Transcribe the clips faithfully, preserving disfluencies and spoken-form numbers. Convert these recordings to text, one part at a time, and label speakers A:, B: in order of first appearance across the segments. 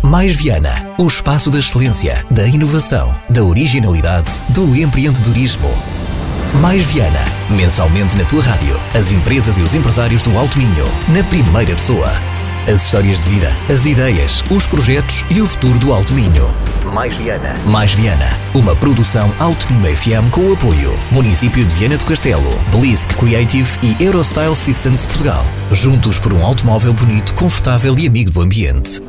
A: Mais Viana, o espaço da excelência, da inovação, da originalidade, do empreendedorismo. Mais Viana, mensalmente na tua rádio. As empresas e os empresários do Alto Minho, na primeira pessoa. As histórias de vida, as ideias, os projetos e o futuro do Alto Minho. Mais Viana. Mais Viana, uma produção Alto Minho F M com o apoio Município de Viana do Castelo, Blisk Creative e Eurostyle Systems Portugal. Juntos por um automóvel bonito, confortável e amigo do ambiente.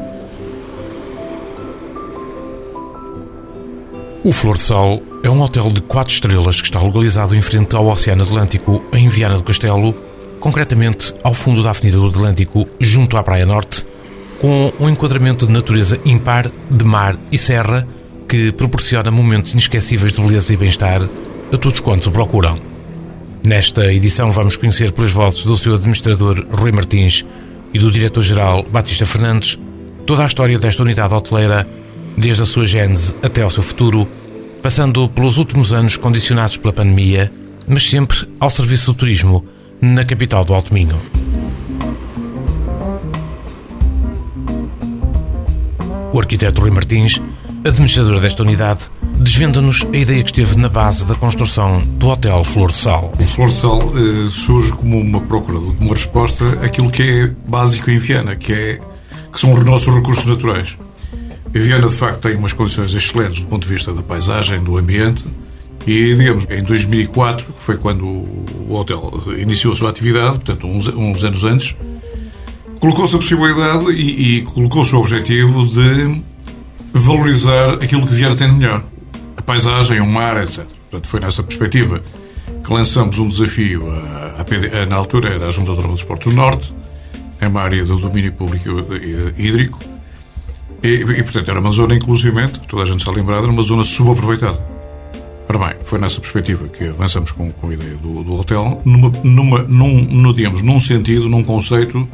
B: O Flor de Sal é um hotel de quatro estrelas que está localizado em frente ao Oceano Atlântico, em Viana do Castelo, concretamente ao fundo da Avenida do Atlântico, junto à Praia Norte, com um enquadramento de natureza impar, de mar e serra, que proporciona momentos inesquecíveis de beleza e bem-estar a todos quantos o procuram. Nesta edição vamos conhecer pelas vozes do seu administrador Rui Martins e do diretor-geral Batista Fernandes toda a história desta unidade hoteleira, desde a sua gênese até ao seu futuro, passando pelos últimos anos condicionados pela pandemia, mas sempre ao serviço do turismo, na capital do Alto Minho. O arquiteto Rui Martins, administrador desta unidade, desvenda-nos a ideia que esteve na base da construção do Hotel Flor de Sal.
C: O Flor de Sal eh, surge como uma procura de uma resposta àquilo que é básico em Viana, que, é, que são os nossos recursos naturais. A Viana, de facto, tem umas condições excelentes do ponto de vista da paisagem, do ambiente. E, digamos, em dois mil e quatro, que foi quando o hotel iniciou a sua atividade, portanto, uns, uns anos antes, colocou-se a possibilidade e, e colocou-se o objetivo de valorizar aquilo que Viana tem de melhor. A paisagem, o mar, etcétera. Portanto, foi nessa perspectiva que lançamos um desafio, a, a P D, a, na altura era a Junta de Ordem dos Portos do Norte, é uma área do domínio público hídrico, e, e, portanto, era uma zona, inclusivamente, toda a gente está lembrada, era uma zona subaproveitada. Ora bem, foi nessa perspectiva que avançamos com, com a ideia do, do hotel, numa, numa, num, no, digamos, num sentido, num conceito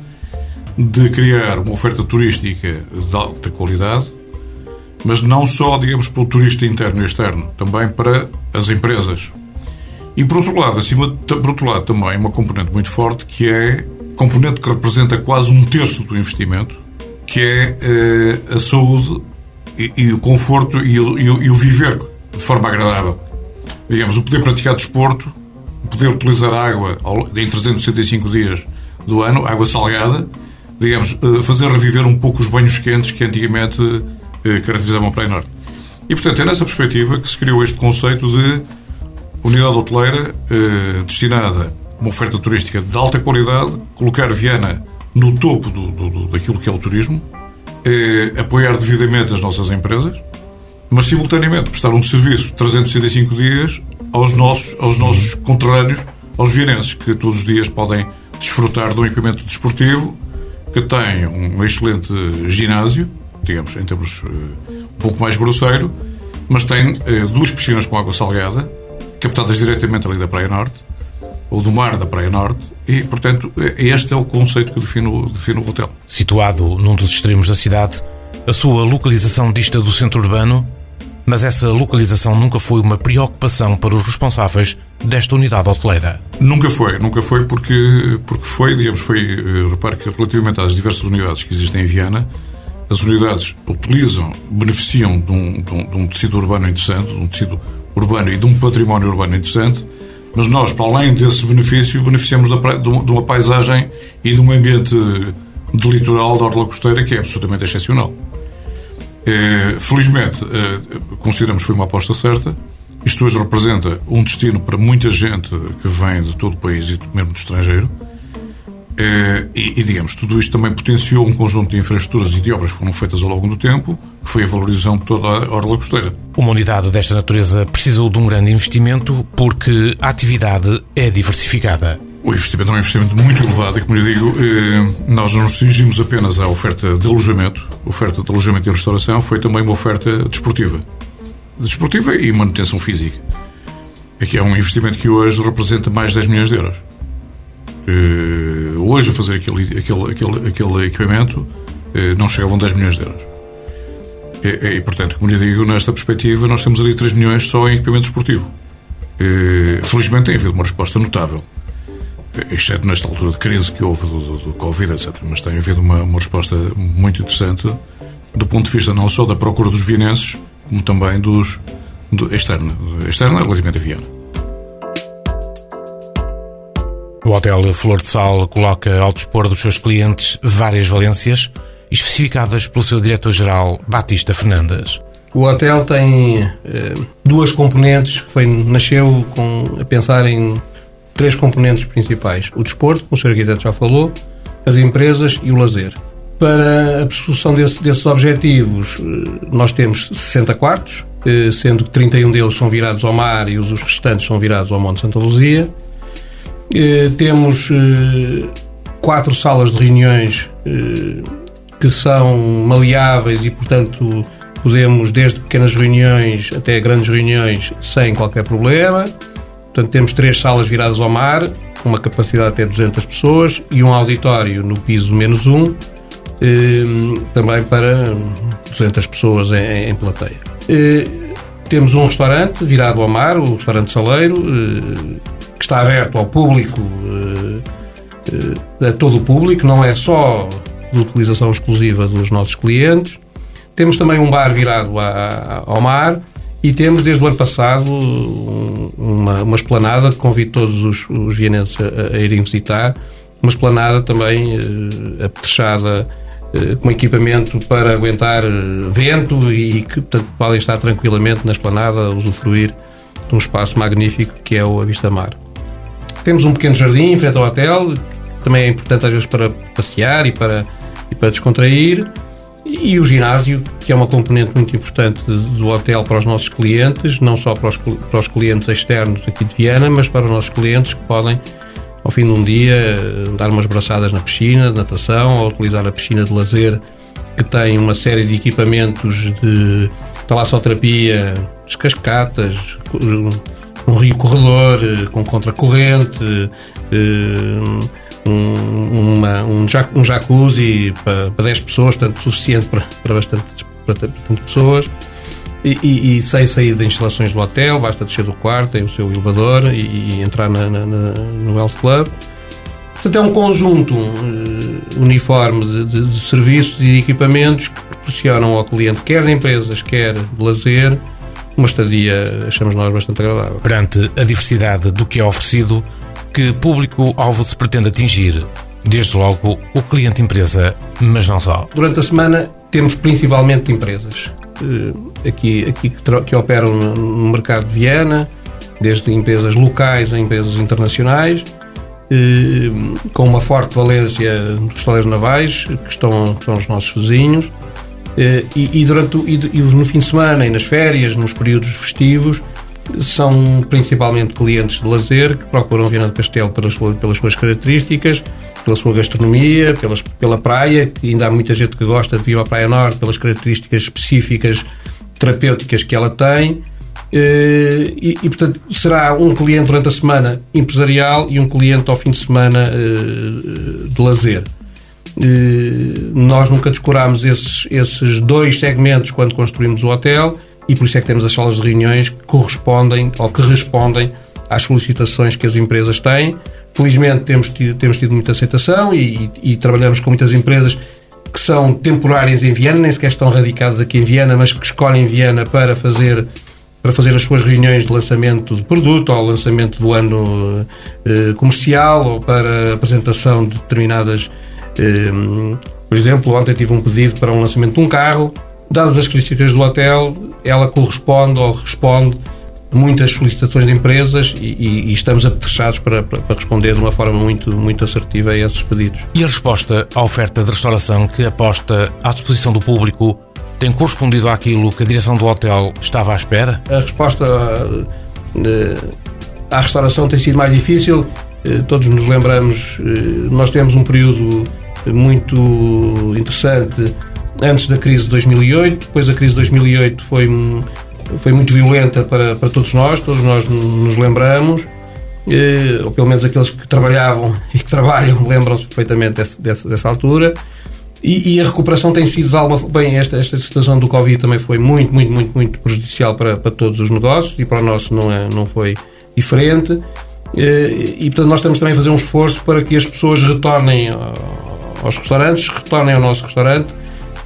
C: de criar uma oferta turística de alta qualidade, mas não só, digamos, para o turista interno e externo, também para as empresas. E, por outro lado, acima, por outro lado, também uma componente muito forte, que é componente que representa quase um terço do investimento, que é eh, a saúde e, e o conforto e o, e, o, e o viver de forma agradável. Digamos, o poder praticar desporto, o poder utilizar água em trezentos e sessenta e cinco dias do ano, água salgada, digamos, fazer reviver um pouco os banhos quentes que antigamente caracterizavam a Praia Norte. E, portanto, é nessa perspectiva que se criou este conceito de unidade hoteleira eh, destinada a uma oferta turística de alta qualidade, colocar Viana no topo do, do, do, daquilo que é o turismo, eh, apoiar devidamente as nossas empresas, mas simultaneamente prestar um serviço de trezentos e sessenta e cinco dias aos nossos, aos nossos conterrâneos, aos vianenses, que todos os dias podem desfrutar de um equipamento desportivo, que tem um excelente ginásio, digamos, em termos uh, um pouco mais grosseiro, mas tem uh, duas piscinas com água salgada, captadas diretamente ali da Praia Norte, ou do mar da Praia Norte, e, portanto, este é o conceito que define o, define o hotel.
B: Situado num dos extremos da cidade, a sua localização dista do centro urbano, mas essa localização nunca foi uma preocupação para os responsáveis desta unidade hoteleira.
C: Nunca foi, nunca foi porque, porque foi, digamos, foi, repare que relativamente às diversas unidades que existem em Viana, as unidades utilizam, beneficiam de um, de um, de um tecido urbano interessante, de um tecido urbano e de um património urbano interessante, mas nós, para além desse benefício, beneficiamos da, de uma paisagem e de um ambiente de litoral da orla costeira que é absolutamente excepcional. Felizmente, consideramos que foi uma aposta certa. Isto hoje representa um destino para muita gente que vem de todo o país e mesmo do estrangeiro. E, e, digamos, tudo isto também potenciou um conjunto de infraestruturas e de obras que foram feitas ao longo do tempo, que foi a valorização de toda a orla costeira.
B: Uma unidade desta natureza precisou de um grande investimento porque a atividade é diversificada.
C: O investimento é um investimento muito elevado e, como lhe digo, nós não nos cingimos apenas à oferta de alojamento. A oferta de alojamento e restauração foi também uma oferta desportiva. Desportiva e manutenção física. Aqui é um investimento que hoje representa mais de dez milhões de euros. Hoje, a fazer aquele, aquele, aquele, aquele equipamento, não chegavam a dez milhões de euros. E, e, portanto, como lhe digo, nesta perspectiva, nós temos ali três milhões só em equipamento desportivo. Felizmente tem havido uma resposta notável. Exceto nesta altura de crise que houve do, do, do Covid, etcétera. Mas tem havido uma, uma resposta muito interessante do ponto de vista não só da procura dos vienenses, como também dos do, externa, externa relativamente a Viana.
B: O Hotel Flor de Sal coloca ao dispor dos seus clientes várias valências, especificadas pelo seu diretor-geral Batista Fernandes.
D: O hotel tem eh, duas componentes, foi, nasceu com, a pensar em três componentes principais: o desporto, como o senhor arquiteto já falou, as empresas e o lazer. Para a persecução desse, desses objetivos, eh, nós temos sessenta quartos, eh, sendo que trinta e um deles são virados ao mar e os, os restantes são virados ao Monte Santa Luzia. Eh, temos eh, quatro salas de reuniões eh, que são maleáveis e, portanto, podemos desde pequenas reuniões até grandes reuniões sem qualquer problema. Portanto, temos três salas viradas ao mar, com uma capacidade até duzentas pessoas, e um auditório no piso menos um, eh, também para duzentas pessoas em, em plateia. Eh, temos um restaurante virado ao mar, o restaurante Saleiro, eh, que está aberto ao público, eh, eh, a todo o público, não é só de utilização exclusiva dos nossos clientes. Temos também um bar virado a, a, ao mar e temos desde o ano passado um, uma, uma esplanada que convido todos os, os vienenses a, a irem visitar, uma esplanada também eh, apetrechada eh, com equipamento para aguentar eh, vento e que, portanto, podem estar tranquilamente na esplanada a usufruir de um espaço magnífico que é o Avista Mar. Temos um pequeno jardim em frente ao hotel, que também é importante às vezes para passear e para e para descontrair, e o ginásio, que é uma componente muito importante do hotel para os nossos clientes, não só para os, para os clientes externos aqui de Viana, mas para os nossos clientes que podem, ao fim de um dia, dar umas braçadas na piscina de natação ou utilizar a piscina de lazer, que tem uma série de equipamentos de talassoterapia, cascatas, um rio corredor com contracorrente, Um, uma, um, jac, um jacuzzi para, para dez pessoas, portanto suficiente para, para, bastante, para bastante pessoas, e, e, e sem sair de instalações do hotel, basta descer do quarto, tem o seu elevador e, e entrar na, na, na, no Health Club. Portanto, é um conjunto uh, uniforme de, de, de serviços e de equipamentos que proporcionam ao cliente, quer de empresas, quer de lazer, uma estadia, achamos nós, bastante agradável.
B: Perante a diversidade do que é oferecido, que público-alvo se pretende atingir? Desde logo, o cliente-empresa, mas não só.
D: Durante a semana temos principalmente empresas aqui, aqui que, tra- que operam no mercado de Viana, desde empresas locais a empresas internacionais, eh, com uma forte valência dos estaleiros navais, que estão, que são os nossos vizinhos, eh, e, e, durante, e, e no fim de semana e nas férias, nos períodos festivos, são principalmente clientes de lazer que procuram Viana do Castelo pelas, pelas suas características, pela sua gastronomia, pelas, pela praia, que ainda há muita gente que gosta de vir à Praia Norte pelas características específicas terapêuticas que ela tem, e, e portanto será um cliente durante a semana empresarial e um cliente ao fim de semana de lazer. Nós nunca descurámos esses, esses dois segmentos quando construímos o hotel, e por isso é que temos as salas de reuniões que correspondem ou que respondem às solicitações que as empresas têm. Felizmente temos tido, temos tido muita aceitação e, e, e trabalhamos com muitas empresas que são temporárias em Viana, nem sequer estão radicadas aqui em Viana, mas que escolhem Viana para fazer, para fazer as suas reuniões de lançamento de produto ou lançamento do ano eh, comercial ou para apresentação de determinadas... Eh, por exemplo, ontem tive um pedido para um lançamento de um carro. Dadas as características do hotel, ela corresponde ou responde a muitas solicitações de empresas e, e, e estamos apetrechados para, para, para responder de uma forma muito, muito assertiva a esses pedidos.
B: E a resposta à oferta de restauração que aposta à disposição do público tem correspondido àquilo que a direção do hotel estava à espera?
D: A resposta à restauração tem sido mais difícil. Todos nos lembramos, nós temos um período muito interessante antes da crise de dois mil e oito, depois a crise de dois mil e oito foi, foi muito violenta para, para todos nós, todos nós nos lembramos, eh, ou pelo menos aqueles que trabalhavam e que trabalham lembram-se perfeitamente desse, dessa, dessa altura, e, e a recuperação tem sido de alguma... Bem, esta, esta situação do Covid também foi muito, muito, muito, muito prejudicial para, para todos os negócios e para o nosso não, é, não foi diferente, eh, e portanto nós estamos também a fazer um esforço para que as pessoas retornem aos restaurantes, retornem ao nosso restaurante,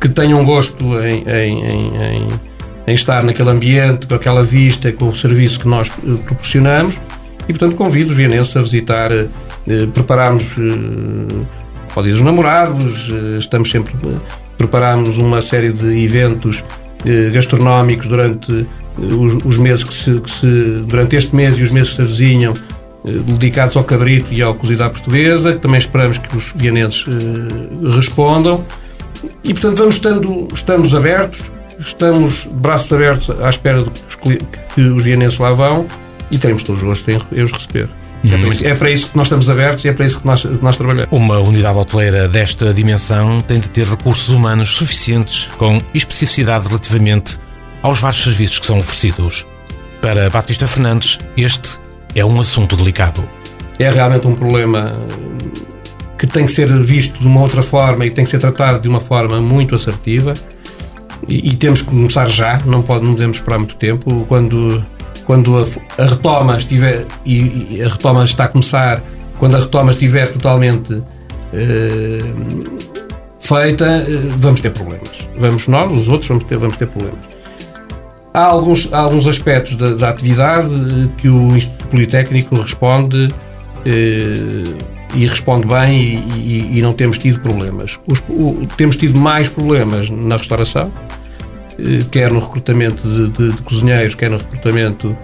D: que tenham gosto em, em, em, em estar naquele ambiente, com aquela vista, com o serviço que nós uh, proporcionamos, e portanto convido os vienenses a visitar. Uh, preparamos uh, para o Dia dos Namorados, uh, estamos sempre uh, preparamos uma série de eventos uh, gastronómicos durante uh, os, os meses que se, que se durante este mês e os meses que se avizinham, dedicados ao cabrito e ao cozido à portuguesa, que também esperamos que os vienenses uh, respondam. E, portanto, vamos estando, estamos abertos, estamos de braços abertos à espera de que, que os vienenses lá vão, e teremos todos os gostos em os receber. Hum. É, para isso, é para isso que nós estamos abertos e é para isso que nós, que nós trabalhamos.
B: Uma unidade hoteleira desta dimensão tem de ter recursos humanos suficientes, com especificidade relativamente aos vários serviços que são oferecidos. Para Batista Fernandes, este é um assunto delicado.
D: É realmente um problema que tem que ser visto de uma outra forma e tem que ser tratado de uma forma muito assertiva, e, e temos que começar já, não, pode, não podemos esperar muito tempo. Quando, quando a, a retoma estiver, e, e a retoma está a começar, quando a retoma estiver totalmente eh, feita, eh, vamos ter problemas. Vamos nós, os outros, vamos ter, vamos ter problemas. Há alguns, há alguns aspectos da, da atividade que o Instituto Politécnico responde eh, e responde bem e, e, e não temos tido problemas. Os, o, temos tido mais problemas na restauração, eh, quer no recrutamento de, de, de cozinheiros, quer no recrutamento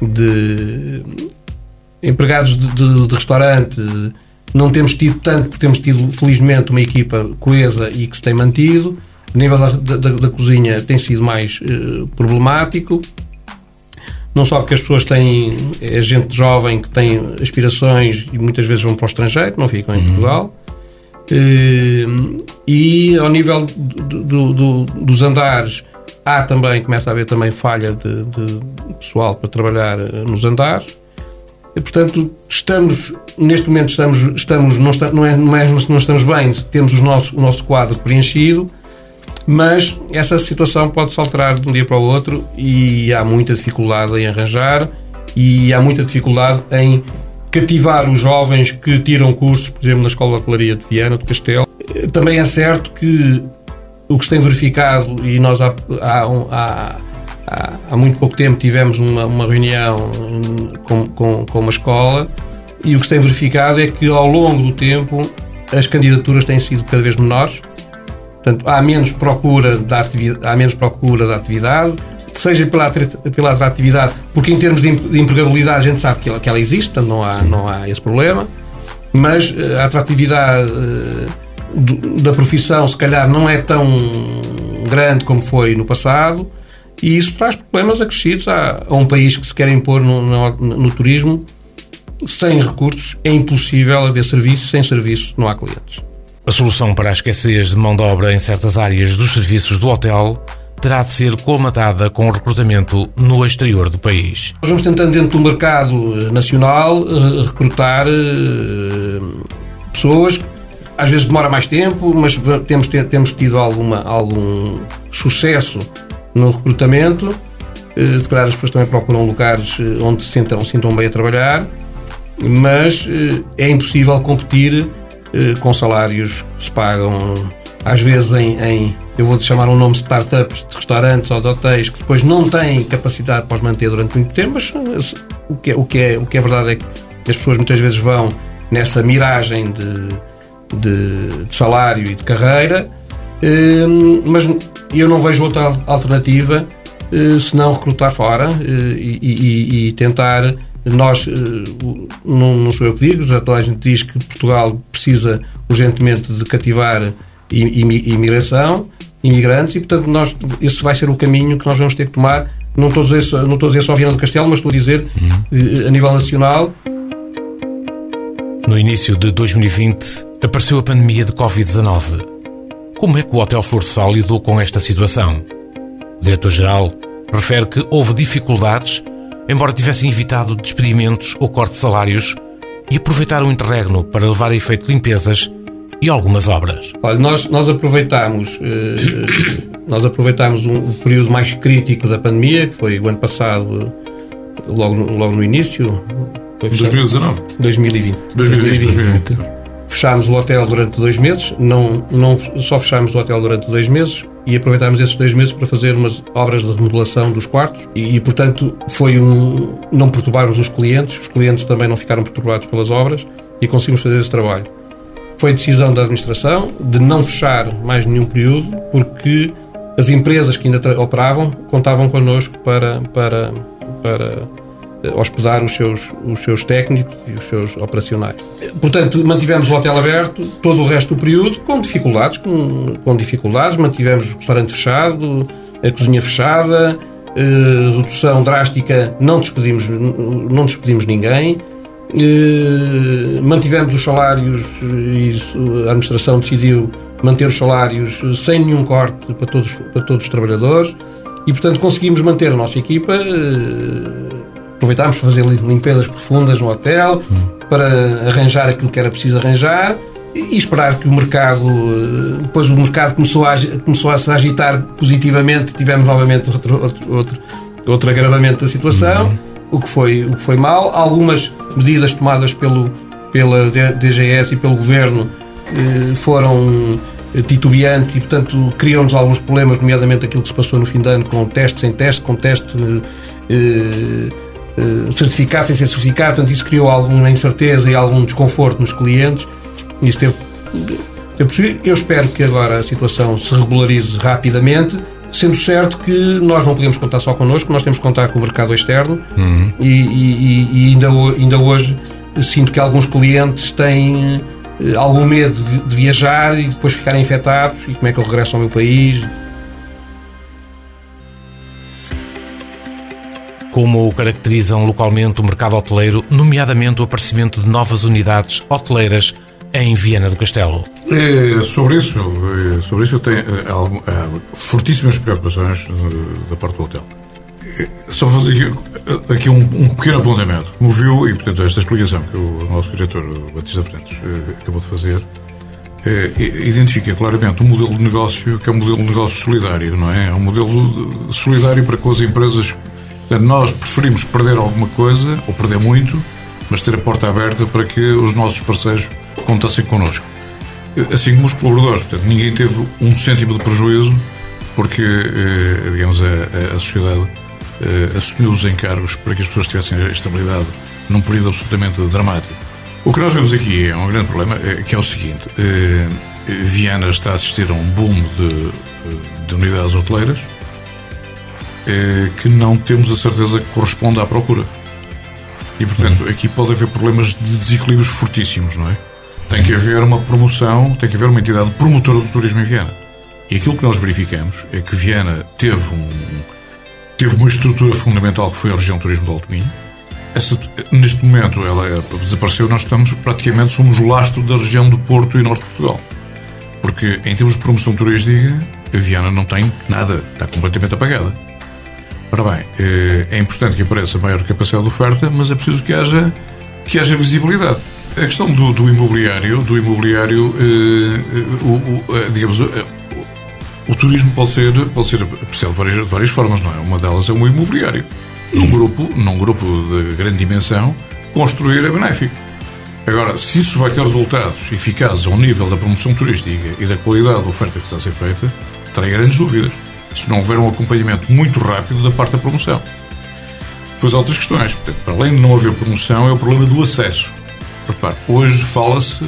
D: de empregados de, de, de restaurante. Não temos tido tanto, porque temos tido, felizmente, uma equipa coesa e que se tem mantido. O nível da, da, da cozinha tem sido mais uh, problemático, não só porque as pessoas têm, é gente jovem que tem aspirações e muitas vezes vão para o estrangeiro, não ficam em uhum. Portugal, uh, e ao nível do, do, do, dos andares há também, começa a haver também falha de, de pessoal para trabalhar nos andares, e, portanto estamos, neste momento estamos, estamos não, está, não, é, não, é, não estamos bem, temos o nosso, o nosso quadro preenchido. Mas essa situação pode-se alterar de um dia para o outro e há muita dificuldade em arranjar e há muita dificuldade em cativar os jovens que tiram cursos, por exemplo, na Escola de Hotelaria de Viana do Castelo. Também é certo que o que se tem verificado, e nós há, há, há, há muito pouco tempo tivemos uma, uma reunião com, com, com uma escola, e o que se tem verificado é que ao longo do tempo as candidaturas têm sido cada vez menores. Portanto, há menos procura da atividade, há menos procura da atividade, seja pela, pela atratividade, porque em termos de empregabilidade a gente sabe que ela, que ela existe, portanto não há, não há esse problema, mas a atratividade uh, da profissão se calhar não é tão grande como foi no passado, e isso traz problemas acrescidos a, a um país que se quer impor no, no, no turismo. Sem recursos é impossível haver serviço, sem serviço não há clientes.
B: A solução para a escassez de mão de obra em certas áreas dos serviços do hotel terá de ser colmatada com o recrutamento no exterior do país.
D: Nós vamos tentando, dentro do mercado nacional, recrutar pessoas. Às vezes demora mais tempo, mas temos, temos tido alguma, algum sucesso no recrutamento. Se calhar as pessoas também procuram lugares onde se sintam, sintam bem a trabalhar, mas é impossível competir com salários que se pagam às vezes em, em eu vou chamar um nome, startups de restaurantes ou de hotéis que depois não têm capacidade para os manter durante muito tempo, mas o que é, o que é, o que é verdade é que as pessoas muitas vezes vão nessa miragem de, de, de salário e de carreira, mas eu não vejo outra alternativa senão recrutar fora e, e, e tentar. Nós, não, não sou eu que digo, já toda a gente diz que Portugal precisa urgentemente de cativar imigração, imigrantes, e portanto nós, esse vai ser o caminho que nós vamos ter que tomar. Não estou a dizer, não estou a dizer só Viana do Castelo, mas estou a dizer uhum. a nível nacional.
B: No início de dois mil e vinte apareceu a pandemia de covid dezanove. Como é que o Hotel Flor do Sal lidou com esta situação? O diretor-geral refere que houve dificuldades, embora tivessem evitado despedimentos ou corte de salários, e aproveitaram o interregno para levar a efeito limpezas e algumas obras.
D: Olha, nós, nós aproveitámos eh, nós aproveitámos um, um período mais crítico da pandemia, que foi o ano passado, logo no, logo no início.
C: dois mil e dezanove?
D: dois mil e vinte.
C: dois mil e vinte. dois mil e vinte.
D: fechámos o hotel durante dois meses, não, não só fechámos o hotel durante dois meses e aproveitámos esses dois meses para fazer umas obras de remodelação dos quartos e, e portanto, foi um... não perturbarmos os clientes, os clientes também não ficaram perturbados pelas obras e conseguimos fazer esse trabalho. Foi decisão da administração de não fechar mais nenhum período porque as empresas que ainda operavam contavam connosco para, para, para hospedar os seus, os seus técnicos e os seus operacionais. Portanto, mantivemos o hotel aberto todo o resto do período com dificuldades, com, com dificuldades, mantivemos o restaurante fechado, a cozinha fechada, eh, redução drástica, não despedimos, não despedimos ninguém, eh, mantivemos os salários e a administração decidiu manter os salários sem nenhum corte para todos, para todos os trabalhadores e, portanto, conseguimos manter a nossa equipa. Eh, aproveitámos para fazer limpezas profundas no hotel, para arranjar aquilo que era preciso arranjar e esperar que o mercado, depois o mercado começou a, começou a se agitar positivamente, tivemos novamente outro, outro, outro, outro agravamento da situação, uhum. o, que foi, o que foi mal. Algumas medidas tomadas pelo, pela D G S e pelo Governo eh, foram titubeantes e, portanto, criam-nos alguns problemas, nomeadamente aquilo que se passou no fim de ano com testes sem teste, com teste eh, certificado sem ser certificado, portanto isso criou alguma incerteza e algum desconforto nos clientes. Isso teve, teve, eu espero que agora a situação se regularize rapidamente, sendo certo que nós não podemos contar só connosco, nós temos que contar com o mercado externo. Uhum. e, e, e ainda, ainda hoje sinto que alguns clientes têm algum medo de viajar e depois ficarem infectados e como é que eu regresso ao meu país.
B: Como caracterizam localmente o mercado hoteleiro, nomeadamente o aparecimento de novas unidades hoteleiras em Viana do Castelo?
C: É, sobre isso, é, sobre isso eu tenho é, algum, é, fortíssimas preocupações é, da parte do hotel. É, só vou fazer aqui, aqui um, um pequeno apontamento. Como viu, e portanto esta explicação que o nosso diretor Batista Fernandes é, acabou de fazer, é, identifica claramente um modelo de negócio que é um modelo de negócio solidário, não é? É um modelo solidário para com as empresas. Nós preferimos perder alguma coisa, ou perder muito, mas ter a porta aberta para que os nossos parceiros contassem connosco. Assim como os colaboradores. Portanto, ninguém teve um cêntimo de prejuízo, porque, digamos, a, a sociedade assumiu os encargos para que as pessoas tivessem estabilidade num período absolutamente dramático. O que nós vemos aqui é um grande problema, que é o seguinte. Viana está a assistir a um boom de, de unidades hoteleiras, que não temos a certeza que corresponde à procura. E, portanto, aqui pode haver problemas de desequilíbrios fortíssimos, não é? Tem que haver uma promoção, tem que haver uma entidade promotora do turismo em Viana. E aquilo que nós verificamos é que Viana teve, um, teve uma estrutura fundamental que foi a região de turismo do Alto Minho. Essa, neste momento ela desapareceu, nós estamos praticamente, somos o lastro da região do Porto e Norte de Portugal. Porque, em termos de promoção turística, a Viana não tem nada, está completamente apagada. Ora bem, é importante que apareça maior capacidade de oferta, mas é preciso que haja, que haja visibilidade. A questão do, do imobiliário, do imobiliário, eh, o, o, digamos, o, o turismo pode ser, pode ser apreciado de várias, de várias formas, não é? Uma delas é o imobiliário. Num grupo, num grupo de grande dimensão, construir é benéfico. Agora, se isso vai ter resultados eficazes ao nível da promoção turística e da qualidade da oferta que está a ser feita, terei grandes dúvidas. Se não houver um acompanhamento muito rápido da parte da promoção. Depois há outras questões. Portanto, para além de não haver promoção, é o problema do acesso. Repare, hoje fala-se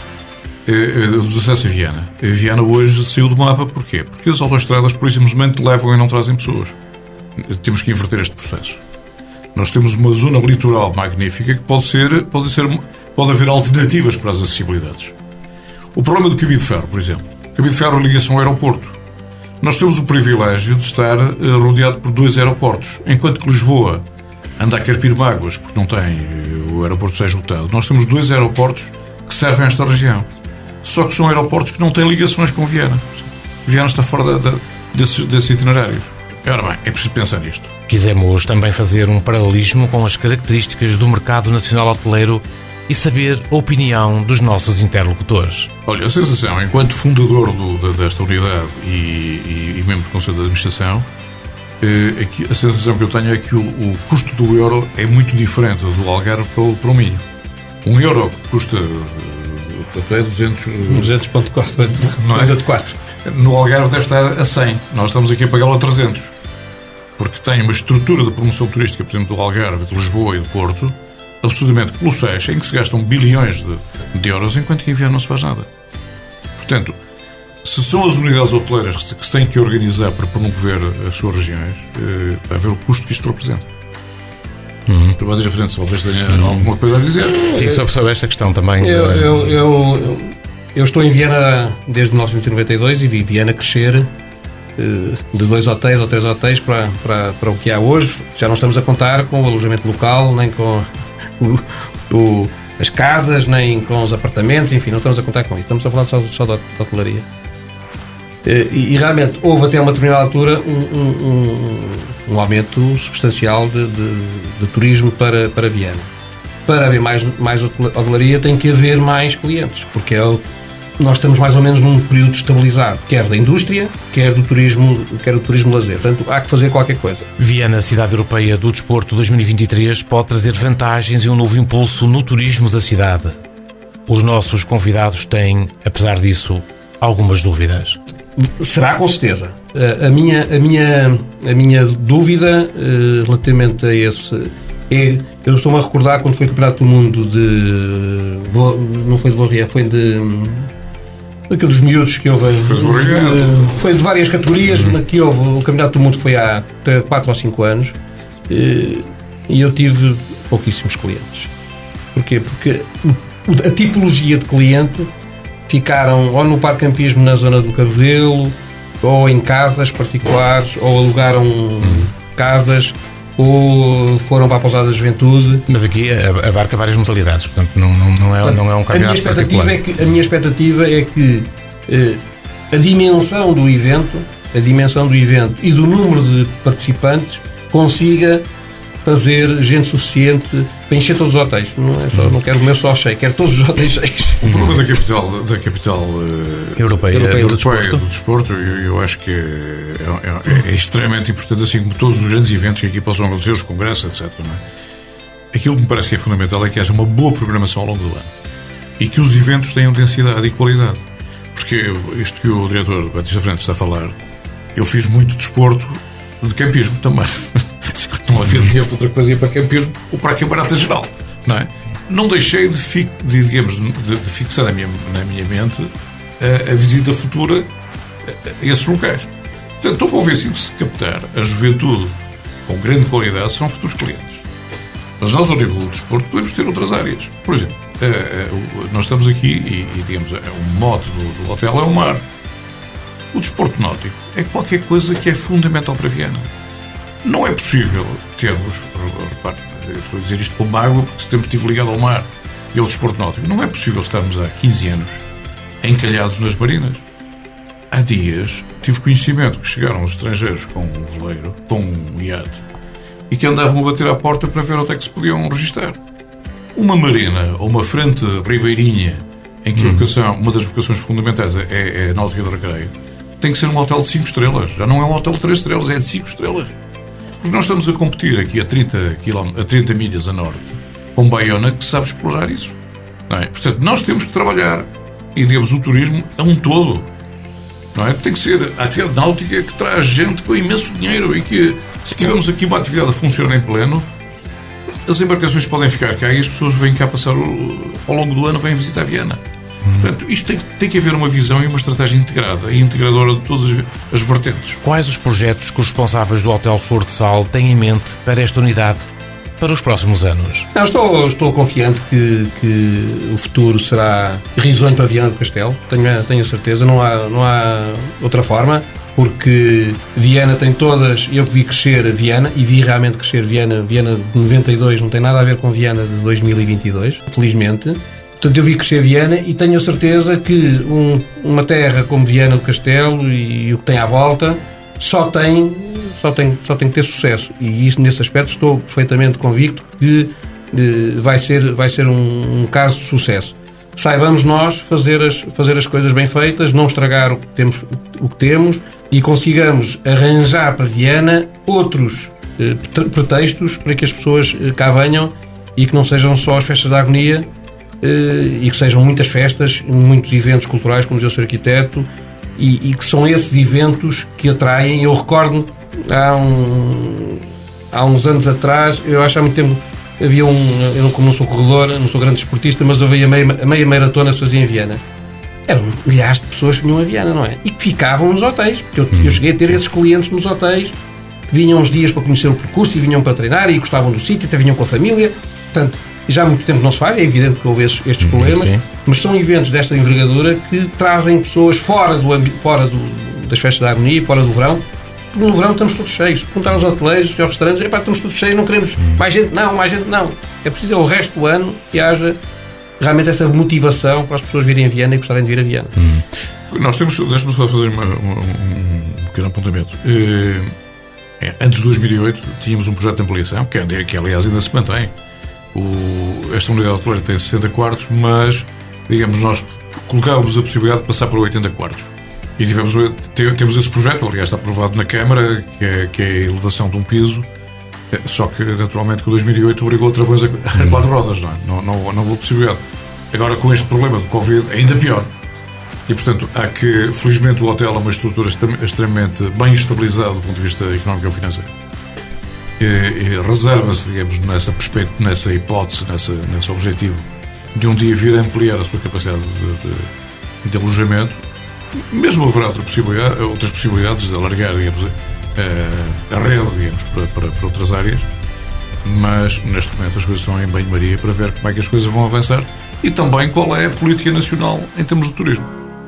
C: eh, dos acessos a Viana. A Viana hoje saiu do mapa. Porquê? Porque as autoestradas, por simplesmente, levam e não trazem pessoas. Temos que inverter este processo. Nós temos uma zona litoral magnífica que pode ser, pode ser, pode haver alternativas para as acessibilidades. O problema do caminho de ferro, por exemplo. O caminho de ferro é a ligação ao aeroporto. Nós temos o privilégio de estar rodeado por dois aeroportos. Enquanto que Lisboa anda a carpir mágoas porque não tem o aeroporto já esgotado, nós temos dois aeroportos que servem a esta região. Só que são aeroportos que não têm ligações com Viana. Viana está fora da, da, desses, desses itinerários. Ora bem, é preciso pensar nisto.
B: Quisemos também fazer um paralelismo com as características do mercado nacional hoteleiro e saber a opinião dos nossos interlocutores.
C: Olha, a sensação, enquanto fundador do, desta unidade e, e, e membro do Conselho de Administração, eh, aqui, a sensação que eu tenho é que o, o custo do euro é muito diferente do Algarve para o, para o Minho. Um euro que custa portanto é duzentos...
D: duzentos vírgula quatro oito, não é? quatro.
C: No Algarve deve estar a cem. Nós estamos aqui a pagá-lo a trezentos. Porque tem uma estrutura de promoção turística, por exemplo, do Algarve, de Lisboa e do Porto, absolutamente colossais, em que se gastam bilhões de, de euros, enquanto que em Viana não se faz nada. Portanto, se são as unidades hoteleiras que se, que se têm que organizar para promover as suas regiões, eh, vai ver o custo que isto representa. Uhum. Tu vais à frente, talvez tenha uhum. alguma coisa a dizer.
B: Sim, sobre, sobre esta questão também.
D: Eu, eu, eu, eu estou em Viana desde mil novecentos e noventa e dois e vi Viana crescer de dois hotéis ou três hotéis para, para, para o que há hoje. Já não estamos a contar com o alojamento local, nem com o, o, as casas, nem com os apartamentos, enfim, não estamos a contar com isso. Estamos a falar só, só da, da hotelaria. E, e realmente houve até uma determinada altura um, um, um, um aumento substancial de, de, de turismo para, para Viana. Para haver mais, mais hotelaria tem que haver mais clientes, porque é o nós estamos mais ou menos num período estabilizado, quer da indústria, quer do turismo, quer do turismo lazer. Portanto, há que fazer qualquer coisa.
B: Viana, Cidade Europeia do Desporto dois mil e vinte e três, pode trazer vantagens e um novo impulso no turismo da cidade. Os nossos convidados têm, apesar disso, algumas dúvidas.
D: Será, com certeza. A minha, a minha, a minha dúvida uh, relativamente a esse... É, eu estou-me a recordar quando foi o Campeonato do Mundo de... Não foi de Vorria, foi de... Aqueles miúdos que houve.
C: Foi de,
D: de, foi de várias categorias. Uhum. Que houve, o Campeonato do Mundo foi há quatro ou cinco anos e eu tive pouquíssimos clientes. Porquê? Porque a tipologia de cliente ficaram ou no parque campismo na zona do Cabedelo, ou em casas particulares, ou alugaram uhum. casas, ou foram para a pousada da juventude.
B: Mas aqui abarca várias modalidades, portanto não, não, não, é, não é um campeonato particular.
D: É que, a minha expectativa é que eh, a dimensão do evento, a dimensão do evento e do número de participantes consiga fazer gente suficiente para encher todos os hotéis. Não, é só, não quero o meu só cheio, quero todos os hotéis cheios.
C: O problema da capital, da capital uh,
B: europeia, europeia do,
C: desporto. do desporto, eu, eu acho que é, é, é extremamente importante, assim como todos os grandes eventos que aqui possam acontecer, os congressos, etcétera. Não é? Aquilo que me parece que é fundamental é que haja uma boa programação ao longo do ano e que os eventos tenham densidade e qualidade. Porque isto que o diretor Batista Frente está a falar, eu fiz muito desporto de campismo também. Não havia tempo outra coisa ir para campismo ou para a campeonato geral, não é? Não deixei de, fi, de, digamos, de, de fixar na minha, na minha mente a, a visita futura a, a esses locais. Portanto, estou convencido que se captar a juventude com grande qualidade são futuros clientes. Mas nós, ao nível do desporto, podemos ter outras áreas. Por exemplo, a, a, nós estamos aqui e, e digamos, o mote do, do hotel é o mar. O desporto náutico é qualquer coisa que é fundamental para Viana. Não é possível termos, repare, eu estou a dizer isto com água porque sempre estive ligado ao mar e ao desporto náutico. Não é possível estarmos há quinze anos encalhados nas marinas. Há dias tive conhecimento que chegaram os estrangeiros com um veleiro, com um iate, e que andavam a bater à porta para ver onde é que se podiam registar. Uma marina ou uma frente ribeirinha em que a vocação, uma das vocações fundamentais é, é a náutica de recreio, tem que ser um hotel de cinco estrelas. Já não é um hotel de três estrelas, é de cinco estrelas. Porque nós estamos a competir aqui a trinta, quilómetros, a trinta milhas a norte com Baiona, que sabe explorar isso. Não é? Portanto, nós temos que trabalhar e, digamos, o turismo é um todo. Não é? Tem que ser a atividade náutica que traz gente com imenso dinheiro e que, se tivermos aqui uma atividade a funcionar em pleno, as embarcações podem ficar cá e as pessoas vêm cá passar o, ao longo do ano, vêm visitar a Viana. Portanto, isto tem, tem que haver uma visão e uma estratégia integrada e integradora de todas as, as vertentes.
B: Quais os projetos que os responsáveis do Hotel Flor de Sal têm em mente para esta unidade para os próximos anos?
D: Não, estou, estou confiante que, que o futuro será risonho para Viana do Castelo. Tenho, tenho a certeza, não há, não há outra forma, porque Viana tem todas... Eu que vi crescer Viana, e vi realmente crescer Viana, Viana de noventa e dois, não tem nada a ver com Viana de dois mil e vinte e dois, felizmente. Portanto, eu vi crescer Viana e tenho a certeza que um, uma terra como Viana do Castelo e, e o que tem à volta só tem, só tem, só tem que ter sucesso. E isso, nesse aspecto, estou perfeitamente convicto que eh, vai ser, vai ser um, um caso de sucesso. Saibamos nós fazer as, fazer as coisas bem feitas, não estragar o que temos, o que temos e consigamos arranjar para Viana outros eh, pretextos para que as pessoas eh, cá venham e que não sejam só as festas da agonia, e que sejam muitas festas, muitos eventos culturais, como diz o senhor Arquiteto, e, e que são esses eventos que atraem. Eu recordo há, um, há uns anos atrás, eu acho há muito tempo, havia um, eu como não sou corredor, não sou grande esportista, mas havia a meia, a meia maratona que se fazia em Viana. Eram milhares de pessoas que vinham a Viana, não é? E que ficavam nos hotéis, porque eu, eu cheguei a ter esses clientes nos hotéis, que vinham uns dias para conhecer o percurso e vinham para treinar e gostavam do sítio, até vinham com a família. Portanto, já há muito tempo não se faz, é evidente que houve estes, estes problemas, sim, mas são eventos desta envergadura que trazem pessoas fora, do, fora do, das festas da harmonia, fora do verão, porque no verão estamos todos cheios. Perguntar aos hoteleiros e aos restaurantes, epá, estamos todos cheios, não queremos mais gente, não, mais gente não. É preciso é o resto do ano que haja realmente essa motivação para as pessoas virem a Viana e gostarem de vir a Viana.
C: Hum. Nós temos, deixa-me só fazer uma, uma, um pequeno apontamento. Uh, é, antes de dois mil e oito tínhamos um projeto de ampliação, que, é, que aliás ainda se mantém. O, esta unidade hoteleira tem sessenta quartos, mas, digamos, nós colocávamos a possibilidade de passar para oitenta quartos. E tivemos, temos esse projeto, aliás está aprovado na Câmara, que é, que é a elevação de um piso, só que naturalmente com dois mil e oito obrigou outra vez a, a quatro rodas, não, é? não, não, não houve possibilidade. Agora com este problema de Covid é ainda pior. E portanto há que, felizmente o hotel é uma estrutura extremamente bem estabilizada do ponto de vista económico e financeiro. E, e reserva-se, digamos, nessa perspectiva, nessa hipótese, nessa, nesse objetivo de um dia vir a ampliar a sua capacidade de, de, de alojamento. Mesmo haverá outra possibilidade, outras possibilidades de alargar, digamos, a, a rede, digamos, para, para, para outras áreas, mas neste momento as coisas estão em banho-maria para ver como é que as coisas vão avançar e também qual é a política nacional em termos de turismo.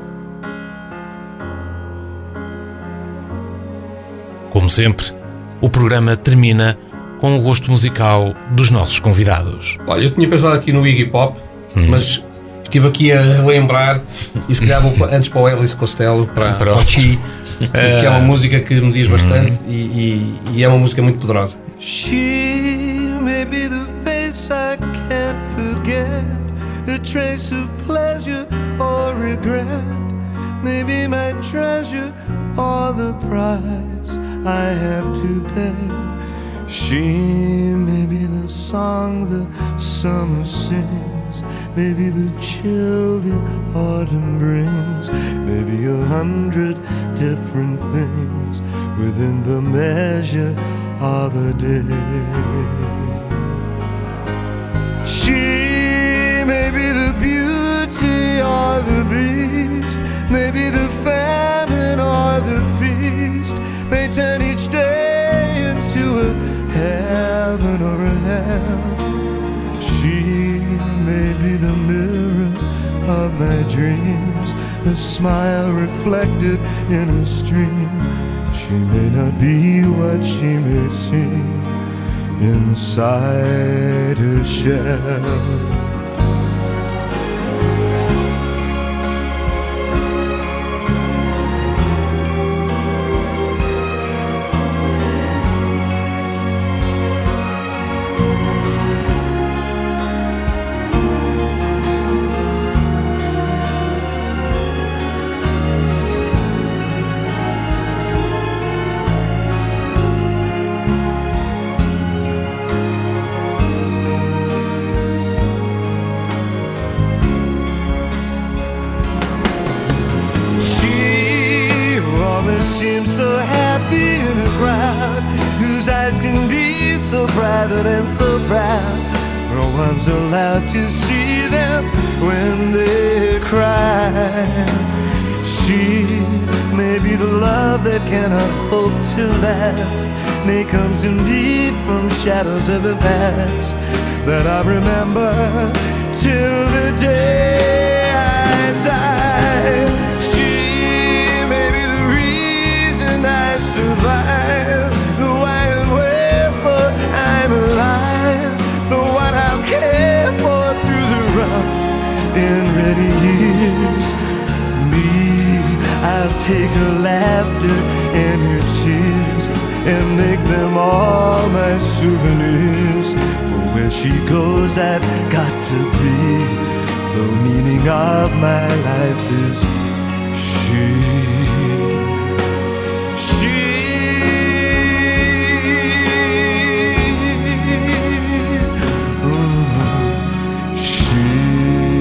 B: Como sempre, o programa termina com o gosto musical dos nossos convidados.
D: Olha, eu tinha pensado aqui no Iggy Pop, hum. mas estive aqui a relembrar e se calhar vou antes para o Elvis Costello, para, para o Chi, que é uma música que me diz bastante hum. e, e, e é uma música muito poderosa.
E: She may be the face I can't forget, a trace of pleasure or regret, maybe my treasure or the price I have to pay. She may be the song the summer sings, maybe the chill the autumn brings, maybe a hundred different things within the measure of a day. She may be the beauty or the beast, maybe the famine or the feast, may turn each day into a heaven or a hell. She may be the mirror of my dreams, a smile reflected in a stream. She may not be what she may seem inside her shell. Seems so happy in a crowd whose eyes can be so private and so proud. No one's allowed to see them when they cry. She may be the love that cannot hope to last, may comes in me from shadows of the past that I remember till the day I die. I survive, the why and wherefore I'm alive, the one I'll care for through the rough and ready years. Me, I'll take her laughter and her tears and make them all my souvenirs. For where she goes I've got to be, the meaning of my life is she. She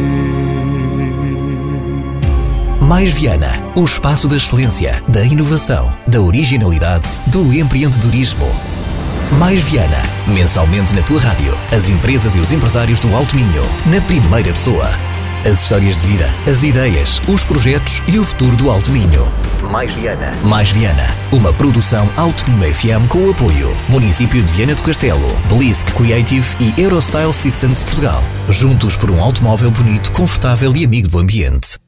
A: Mais Viana, o espaço da excelência, da inovação, da originalidade, do empreendedorismo. Mais Viana, mensalmente na tua rádio. As empresas e os empresários do Alto Minho, na primeira pessoa. As histórias de vida, as ideias, os projetos e o futuro do Alto Minho. Mais Viana. Mais Viana, uma produção Alto Minho F M com o apoio Município de Viana do Castelo, Blisk Creative e Eurostyle Systems Portugal. Juntos por um automóvel bonito, confortável e amigo do ambiente.